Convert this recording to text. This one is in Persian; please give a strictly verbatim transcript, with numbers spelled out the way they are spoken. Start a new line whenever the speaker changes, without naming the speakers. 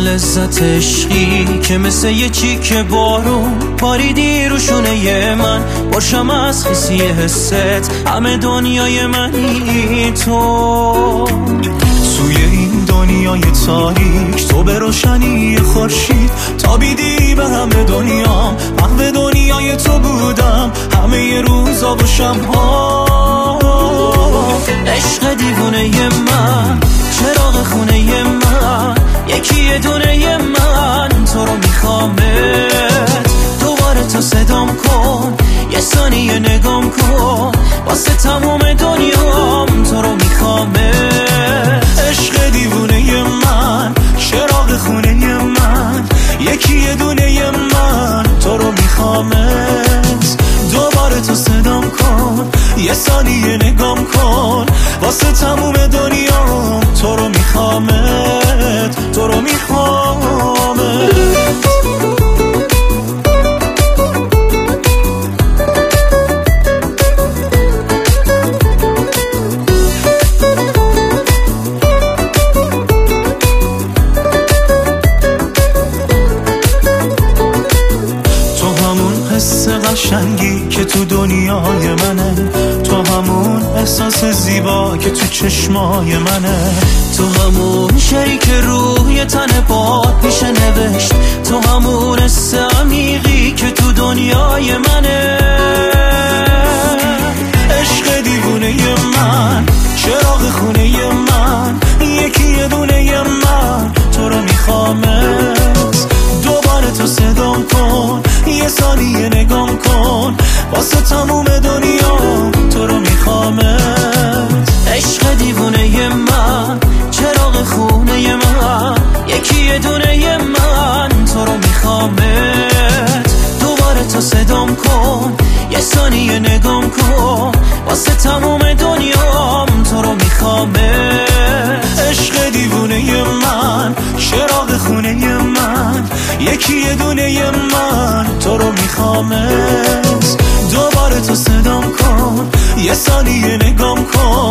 لذت عشقی که مثل یه چیک بارون باریدی رو شونه من، باشم از خیسی حست همه دنیای منی تو.
توی این دنیای تاریک تو به روشنی خورشید تابیدی به همه دنیام، محو دنیای تو بودم همه ی روزا و شب‌ها.
عشق دیوونه من، چراغ خونه من، یکی دونه من، تو رو میخوامت دوباره تو صدام کن، یه ثانیه نگام کن، واسه تموم دنیام تو رو میخوامت.
عشق دیوونه من، چراغ خونه من، یکی دونه من، تو رو میخوامت دوباره تو صدام کن، یه ثانیه نگام کن، واسه تموم دنیام تو رو میخوامت، تو رو میخوامت. حس قشنگی که تو دنیای منه، تو همون احساس زیبا که تو چشمای منه،
تو همون شریک روی تن پات میشه نوشت، تو همون حس عمیقی که تو دنیای منه.
عشق دیوونه من، چراغ خونه من، یکی دونه من، تو رو میخوامت دوباره تو صدام کن، یه ثانیه نگام کن، واسه تموم دنیا تو رو میخوامت.
عشق دیوونه من، چراغ خونه من، یکی دونه من، تو رو میخوامت دوباره تو صدام کن، یه ثانیه نگام کن، واسه تموم دنیام تو رو میخوامت.
عشق دیوونه من، چراغ خونه من، یکی دونه من، تو رو میخوامت دوباره تو صدام کن، یه ثانیه نگام کن،